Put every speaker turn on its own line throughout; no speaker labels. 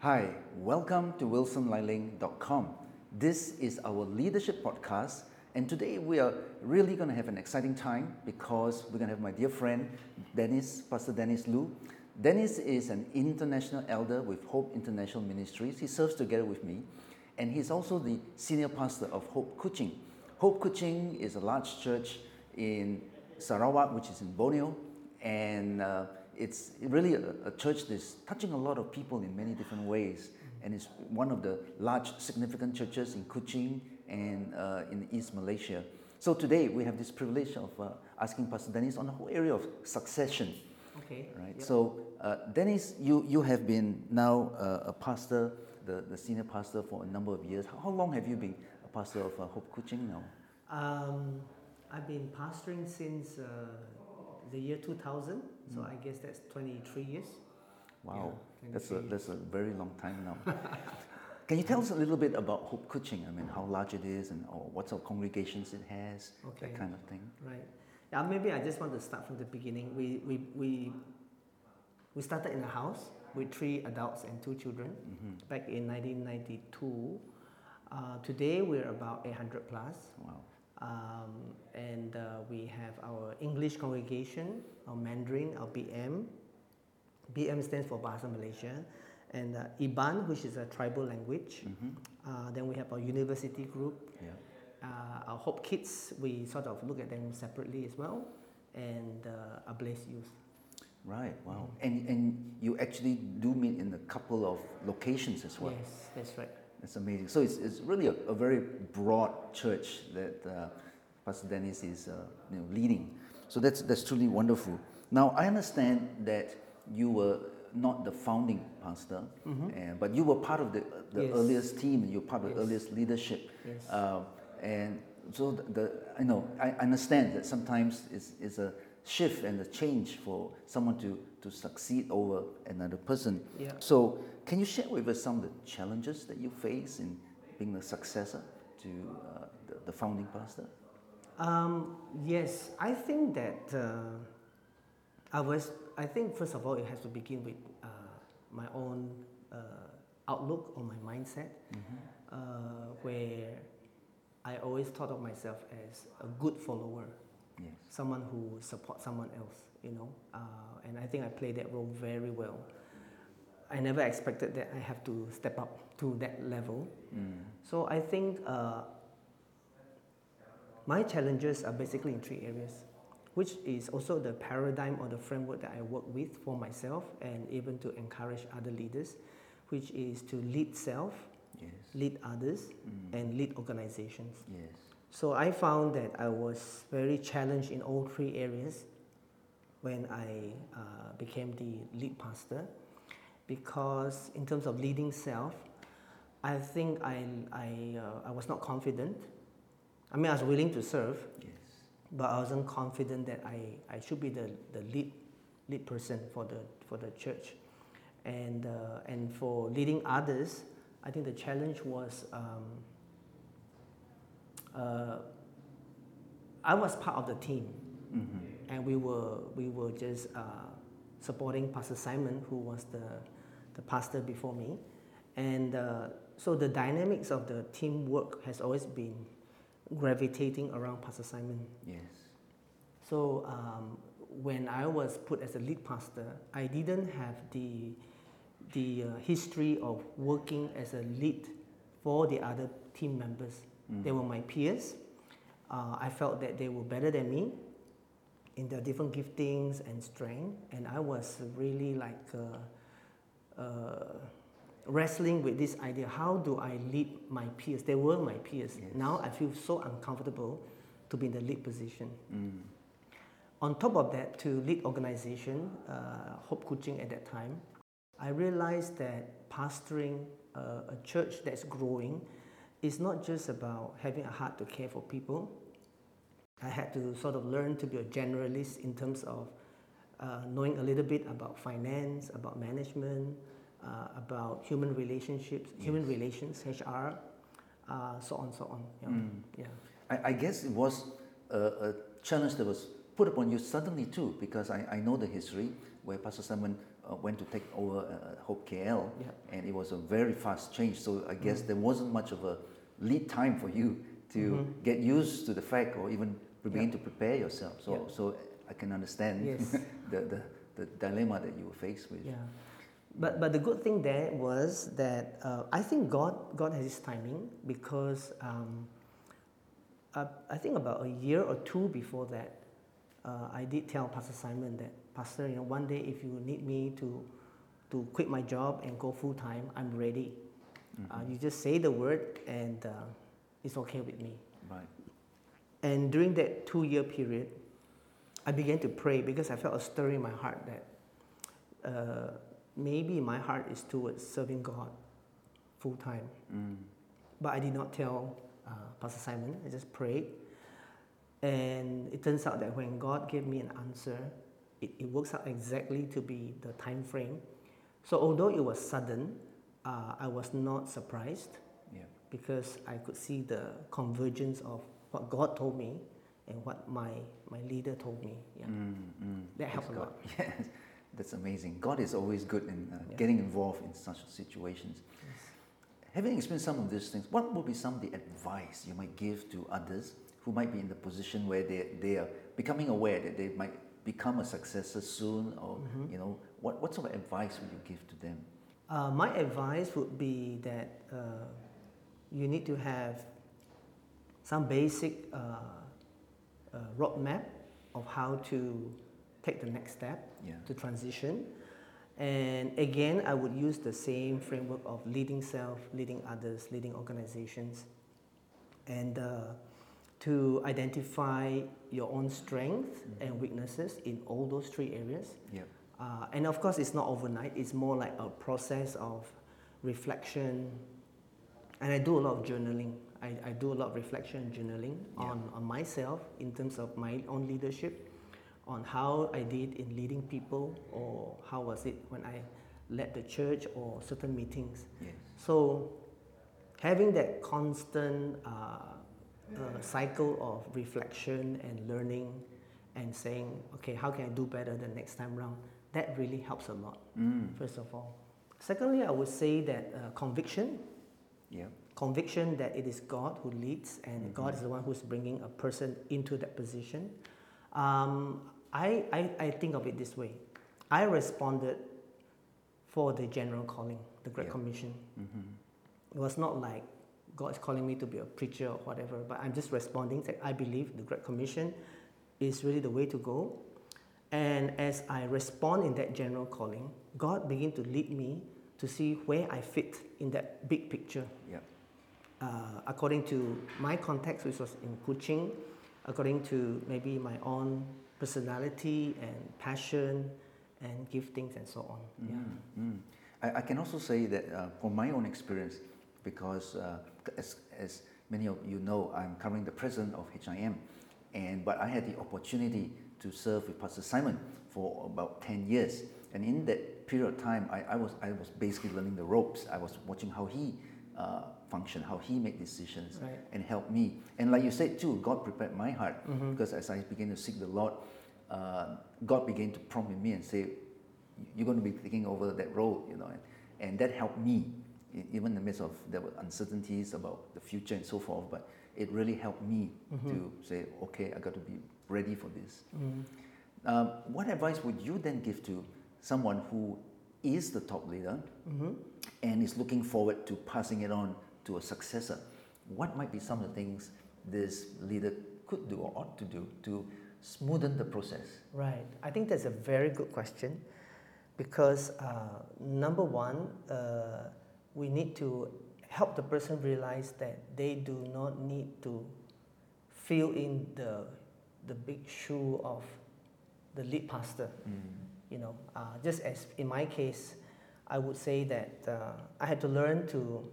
Hi, welcome to wilsonliling.com. This is our leadership podcast, and today we are really going to have an exciting time because we're going to have my dear friend Dennis, Pastor Dennis Lu. Dennis is an international elder with Hope International Ministries. He serves together with me, and he's also the senior pastor of Hope Kuching. Hope Kuching is a large church in Sarawak, which is in Borneo, and it's really a church that's touching a lot of people in many different ways, and it's one of the large significant churches in Kuching and in East Malaysia. So today we have this privilege of asking Pastor Dennis on the whole area of succession.
Okay.
Right.
Yep.
So Dennis, you have been now a pastor, the senior pastor for a number of years. How long have you been a pastor of Hope Kuching now?
I've been pastoring since the year 2000, so I guess that's 23 years.
Wow,
Yeah,
that's a very long time now. Can you tell us a little bit about Hope Kuching? I mean, how large it is, and or what sort of congregations it has, that kind of thing.
Right. Yeah, maybe I just want to start from the beginning. We started in a house with 3 adults and 2 children back in 1992. Today we're about 800 plus.
Wow.
And we have our English congregation, our Mandarin, our BM. BM stands for Bahasa Malaysia. And Iban, which is a tribal language. Then we have our university group.
Yeah.
Our Hope Kids, we sort of look at them separately as well. And our Blessed Youth.
Right, wow. And you actually do meet in a couple of locations as well.
Yes, that's right.
That's amazing. So it's really a very broad church that Pastor Dennis is leading. So that's truly wonderful. Now I understand that you were not the founding pastor, but you were part of the
Yes.
earliest team, and you're part of the
Yes.
earliest leadership.
Yes.
And so I understand that sometimes it's a shift and a change for someone to succeed over another person.
Yeah.
So can you share with us some of the challenges that you face in being the successor to the founding pastor?
Yes, I think that I think first of all it has to begin with my own outlook or my mindset, where I always thought of myself as a good follower,
Yes.
someone who supports someone else, and I think I played that role very well. I never expected that I have to step up to that level. So I think my challenges are basically in 3 areas, which is also the paradigm or the framework that I work with for myself and even to encourage other leaders, which is to lead self,
Yes.
lead others, and lead organizations.
Yes.
So I found that I was very challenged in all 3 areas when I became the lead pastor, because in terms of leading self, I think I was not confident. I mean, I was willing to serve,
Yes.
but I wasn't confident that I should be the lead person for the church, and for leading others, I think the challenge was I was part of the team, and we were just supporting Pastor Simon, who was the pastor before me, and so the dynamics of the teamwork has always been gravitating around Pastor Simon.
Yes.
So when I was put as a lead pastor, I didn't have the history of working as a lead for the other team members. They were my peers. I felt that they were better than me in their different giftings and strength, and I was really like wrestling with this idea: how do I lead my peers? They were my peers.
Yes.
Now I feel so uncomfortable to be in the lead position. On top of that, to lead organization, Hope Kuching at that time, I realized that pastoring a church that's growing is not just about having a heart to care for people. I had to sort of learn to be a generalist in terms of knowing a little bit about finance, about management, about human relationships, human relations, HR, so on. Yeah.
I guess it was a challenge that was put upon you suddenly too, because I know the history where Pastor Simon went to take over Hope KL,
Yeah.
and it was a very fast change. So I guess there wasn't much of a lead time for you to get used to the fact, or even begin to prepare yourself. So I can understand
Yes.
the dilemma that you were faced with.
Yeah. But the good thing there was that I think God has His timing, because I think about a year or two before that, I did tell Pastor Simon that, Pastor, one day if you need me to quit my job and go full time, I'm ready. You just say the word, and it's okay with me.
Right.
And during that 2-year period, I began to pray, because I felt a stir in my heart that maybe my heart is towards serving God full time. But I did not tell Pastor Simon. I just prayed. And it turns out that when God gave me an answer, it works out exactly to be the time frame. So although it was sudden, I was not surprised, because I could see the convergence of what God told me and what my leader told me. That helped a lot.
Yes, that's amazing. God is always good in getting involved in such situations.
Yes.
Having experienced some of these things, what would be some of the advice you might give to others who might be in the position where they are becoming aware that they might become a successor soon, or what sort of advice would you give to them?
My advice would be that you need to have some basic roadmap of how to take the next step to transition. And again, I would use the same framework of leading self, leading others, leading organizations, and to identify your own strengths and weaknesses in all those 3 areas. And of course, it's not overnight. It's more like a process of reflection. And I do a lot of journaling. I do a lot of reflection and journaling on myself in terms of my own leadership, on how I did in leading people, or how was it when I led the church or certain meetings. So having that constant cycle of reflection and learning and saying, okay, how can I do better the next time around? That really helps a lot, first of all. Secondly, I would say that conviction. Conviction that it is God who leads, and God is the one who's bringing a person into that position. I think of it this way. I responded for the general calling, the Great Commission. It was not like God is calling me to be a preacher or whatever, but I'm just responding that I believe the Great Commission is really the way to go. And as I respond in that general calling, God began to lead me to see where I fit in that big picture. According to my context, which was in coaching, according to maybe my own personality and passion and giftings and so on.
I can also say that from my own experience, because as many of you know, I'm currently the president of HIM, but I had the opportunity to serve with Pastor Simon for about 10 years. And in that period of time, I was basically learning the ropes. I was watching how he functioned, how he made decisions, and helped me. And like you said too, God prepared my heart, because as I began to seek the Lord, God began to prompt me and say, you're going to be taking over that role, and that helped me, even in the midst of there were uncertainties about the future and so forth, but it really helped me to say, okay, I got to be ready for this. What advice would you then give to someone who is the top leader and is looking forward to passing it on to a successor? What might be some of the things this leader could do or ought to do to smoothen the process?
Right. I think that's a very good question, because number one, we need to help the person realize that they do not need to fill in the big shoe of the lead pastor. Just as in my case, I would say that I had to learn to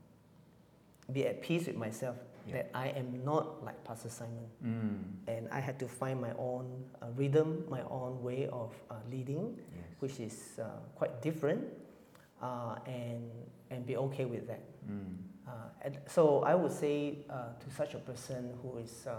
be at peace with myself, that I am not like Pastor Simon. And I had to find my own rhythm, my own way of leading, which is quite different, and be okay with that. And so I would say to such a person who is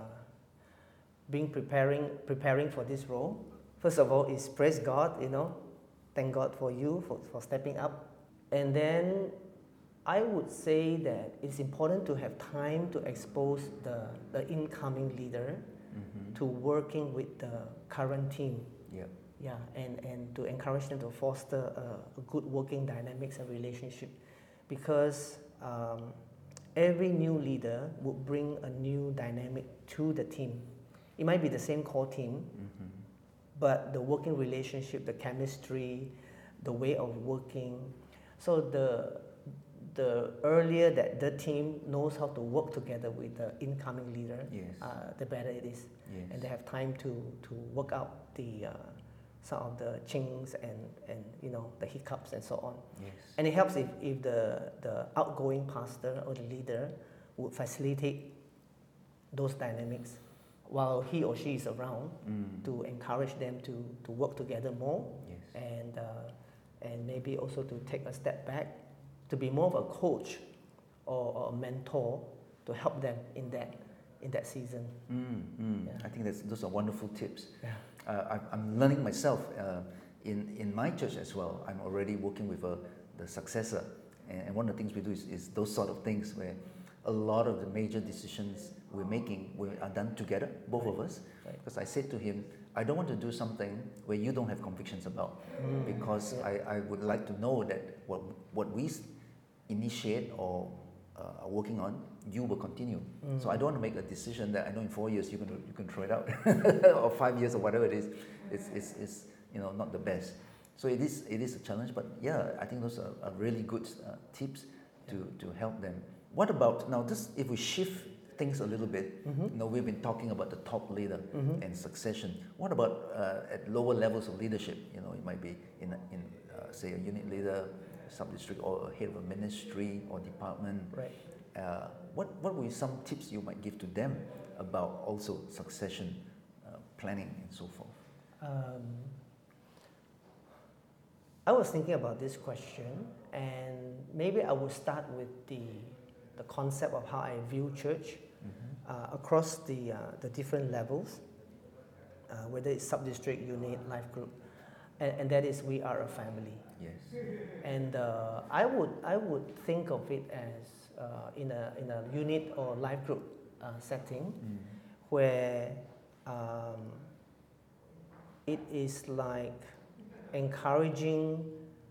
preparing for this role, first of all is praise God, thank God for you for stepping up. And then I would say that it's important to have time to expose the incoming leader to working with the current team.
Yeah.
Yeah, and to encourage them to foster a good working dynamics and relationship, because every new leader would bring a new dynamic to the team. It might be the same core team, but the working relationship, the chemistry, the way of working. So the earlier that the team knows how to work together with the incoming leader,
Yes.
the better it is.
Yes.
And they have time to work out the some of the chinks and the hiccups and so on.
Yes.
And it helps if the outgoing pastor or the leader would facilitate those dynamics while he or she is around, to encourage them to work together more.
Yes.
And maybe also to take a step back, to be more of a coach or a mentor to help them in that season. Yeah.
I think those are wonderful tips.
Yeah.
I'm learning myself in my church as well. I'm already working with the successor, and one of the things we do is those sort of things where a lot of the major decisions we're making are done together, both of us.
Right.
Because I said to him, I don't want to do something where you don't have convictions about, because I would like to know that what we initiate or are working on, you will continue. So I don't want to make a decision that I know in 4 years you can throw it out, or 5 years or whatever it is. It's not the best. So it is a challenge, but yeah, I think those are really good tips to help them. What about now? If we shift things a little bit, we've been talking about the top leader and succession. What about at lower levels of leadership? It might be in say a unit leader, sub-district, or a head of a ministry or department.
Right.
What would be some tips you might give to them about also succession planning and so forth?
I was thinking about this question, and maybe I would start with the concept of how I view church across the different levels, whether it's sub-district, unit, life group, and that is, we are a family.
Yes.
And I would think of it as in a unit or life group setting, where it is like encouraging.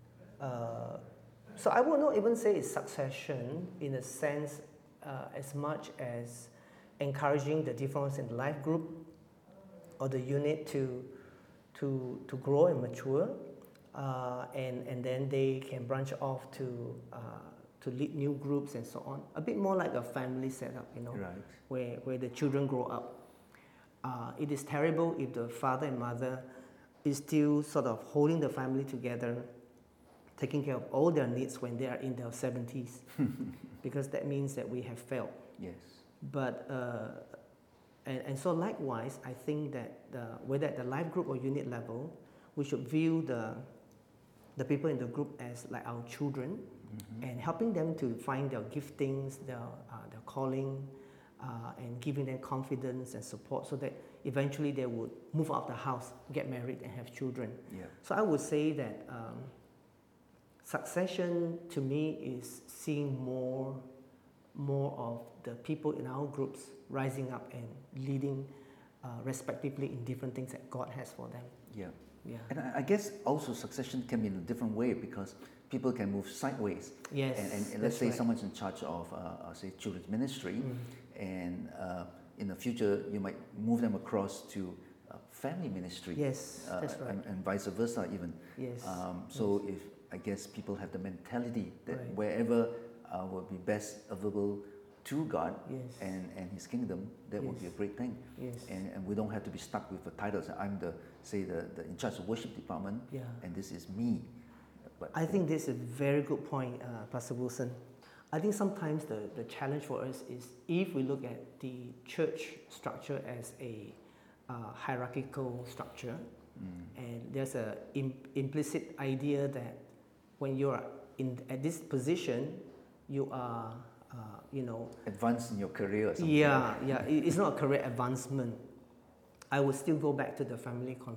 So I would not even say it's succession in a sense as much as encouraging the difference in the life group or the unit to grow and mature, and then they can branch off to lead new groups and so on. A bit more like a family setup,
Right.
where the children grow up. It is terrible if the father and mother is still sort of holding the family together, taking care of all their needs when they are in their 70s, because that means that we have failed.
Yes.
But and so likewise, I think that whether at the life group or unit level, we should view the people in the group as like our children, and helping them to find their giftings, their calling, and giving them confidence and support, so that eventually they would move out of the house, get married, and have children.
Yeah.
So I would say that succession to me is seeing more of the people in our groups rising up and leading respectively in different things that God has for them.
Yeah.
Yeah.
And I guess also succession can be in a different way, because people can move sideways.
Yes.
And let's say someone's in charge of, say, children's ministry, and in the future you might move them across to family ministry.
Yes, that's right.
And vice versa even.
Yes.
So if I guess people have the mentality that
Right.
wherever will be best available to God
Yes.
and His kingdom, that would be a
Yes.
great thing.
Yes.
And we don't have to be stuck with the titles. I'm the in charge of worship department,
Yeah.
and this is me. But
I think this is a very good point, Pastor Wilson. I think sometimes the challenge for us is, if we look at the church structure as a hierarchical structure, and there's a implicit idea that when you're at this position, you are,
advance in your career or something.
yeah, it's not a career advancement. I would still go back to the family concept.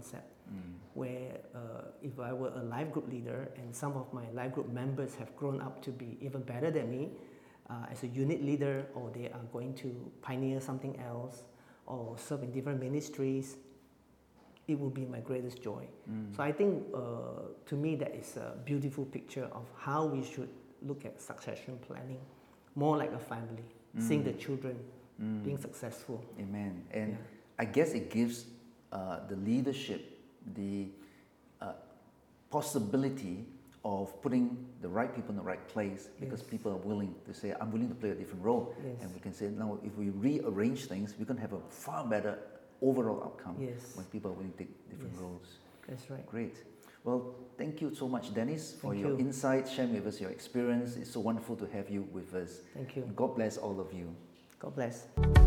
where if I were a life group leader and some of my life group members have grown up to be even better than me as a unit leader, or they are going to pioneer something else or serve in different ministries, it will be my greatest joy. So I think to me that is a beautiful picture of how we should look at succession planning, more like a family, seeing the children being successful.
Amen. And I guess it gives the leadership the possibility of putting the right people in the right place, because people are willing to say, I'm willing to play a different role. And we can say, now if we rearrange things, we can have a far better overall outcome when people are willing to take different roles.
That's right.
Great. Well, thank you so much, Dennis, for your insights, sharing with us your experience. It's so wonderful to have you with us.
Thank you.
God bless all of you.
God bless.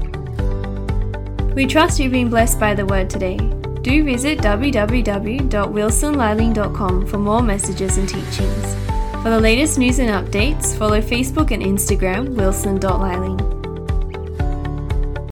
We trust you've been blessed by the word today. Do visit www.wilsonliling.com for more messages and teachings. For the latest news and updates, follow Facebook and Instagram wilson.liling.